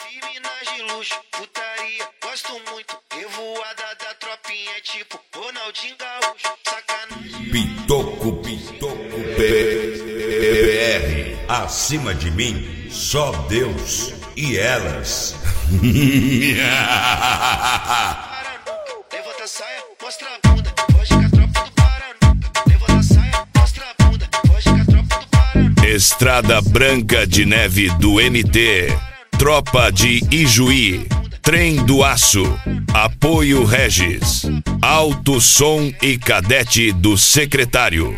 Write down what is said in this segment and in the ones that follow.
Vi minas de luxo, putaria, gosto muito. Revoada da tropinha, tipo Ronaldinho Gaúcho. Sacanagem. Pitoco BR. Acima de mim, só Deus e elas. Levanta a saia, mostra a bunda. Foge com a tropa do Paranuca. Levanta a saia, mostra a bunda. Foge com a tropa do Paranuca. Estrada Branca de Neve do MT, Tropa de Ijuí, Trem do Aço, Apoio Regis, Alto Som e Cadete do Secretário.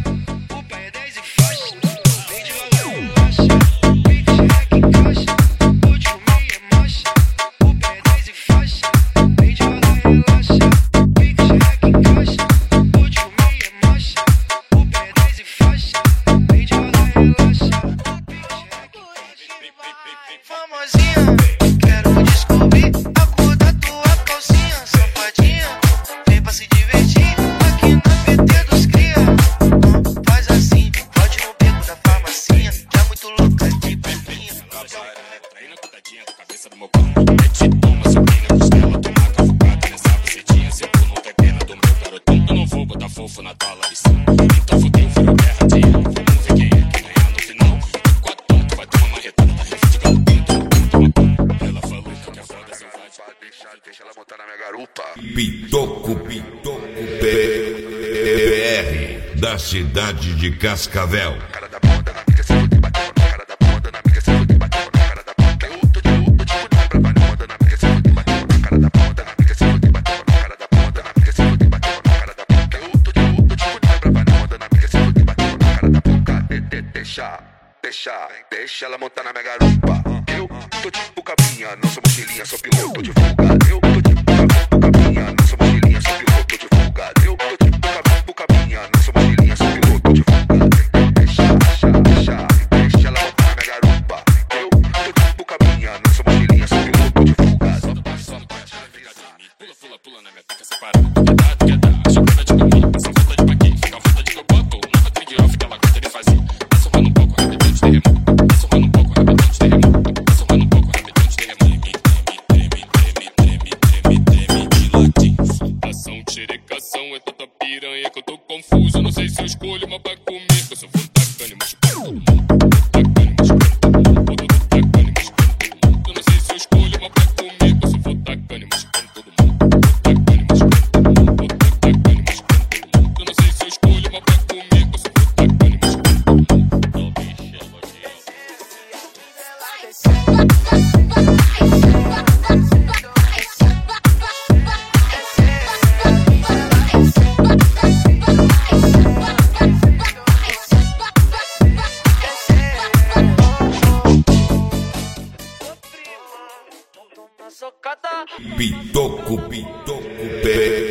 Famosinha, quero descobrir a cor da tua calcinha, safadinha. Vem pra se divertir aqui na PT dos cria. Faz assim, pode no beco da farmacinha. Já muito louca de pelinha. Treina cuidadinha da cabeça do meu pão. Te toma, sobrinha, costela, toma cavucada nessa bucetinha. Se tu não tem pena do meu garotão, eu não vou botar fofo na tua lição. Então fudeu, virou guerra de ela. Vamos ver quem é que ganhar no final. Quatro tu vai tomar uma retada da rifa de galopinho. Ela falou que quer foda selvagem. Deixa ela montar na minha garupa. Pitoco BR. Da cidade de Cascavel. Cara da bunda na mica, se tem bateu no cara da bunda na mica, se tem bateu no cara da bunda. Eu tô de roupa, tipo de pra vai bunda na mica, se tem bateu no cara da bunda na mica, se tem bateu no cara da bunda na mica, se tem bateu no cara da bunda. Eu tô de roupa, tipo de pra vai bunda na mica, se tem bateu no cara da bunda. Deixa ela montar na minha garupa. Eu tô tipo cabinha, não sou mochilinha, sou piloto de fuga. Eu tô tipo cabinha, não sou mochilinha, sou piloto de fuga. Eu tô tipo cabinha, não sou mochilinha, sou piloto de fuga. Deixa ela montar na minha garupa. Eu tô tipo cabinha, não sou mochilinha, sou piloto de fuga. Pula na minha pica separada. Quer dar, chegada de comigo, passa volta de paquinho. Fica a volta de que eu boto, na rota de off que ela gosta de fazer. Tá sorrando um pouco, rapidão de terremoto. Tá sorrando um pouco, rapidão de terremoto. Tá sorrando um pouco, rapidão de terremoto. Treme de latim. Soltação, xerecação, é tanta piranha que eu tô confuso. Não sei se eu escolho uma pra comer. Eu só vou tacando, machucando todo mundo. Tacando, machucando todo mundo. Tacando, machucando todo mundo. Eu não sei se eu escolho uma pra comer. Eu só vou tacando, machucando todo mundo. Tacando, machucando todo mundo. Tacando, machucando todo mundo. Eu não sei se eu escolho uma pra comer. Eu só vou tacando, machucando todo mundo. Não me chama de Pitoco BR.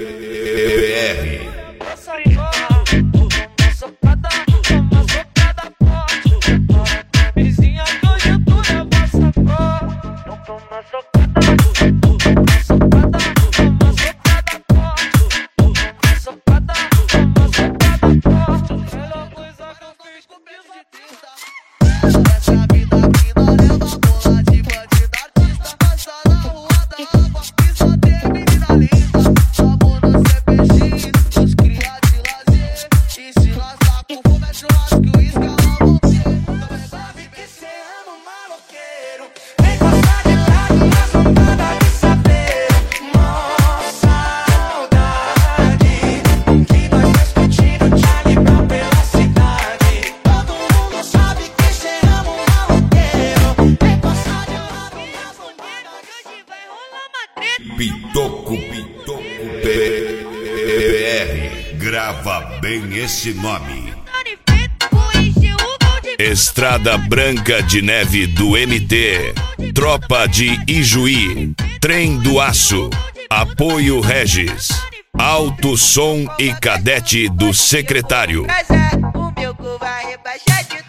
Vizinha conjuntura, passa cor. Não toma socada, toma socada, toma socada forte. Toma socada, toma socada forte. Melhor coisa que eu fiz com piso de 30. Essa vida aqui não leva bola de bandida artista. Passa na rua da água e só tem menina linda. Amor no CPX, os cria de lazer. E se lascar com fogo é churrasco e uísque, ela não tem. Sabe que cê ama um maloqueiro. Vem passar de tarde na socada de saber. Nossa saudade que nós discutindo tinha librar pela cidade. Todo mundo sabe que cê ama um maloqueiro. Vem passar de lado na socada que hoje vai rolar uma treta. Pitoco BR. Grava bem esse nome. Estrada Branca de Neve do MT, Tropa de Ijuí, Trem do Aço, Apoio Regis, Alto Som e Cadete do Secretário. Mas o meu cu vai rebaixar de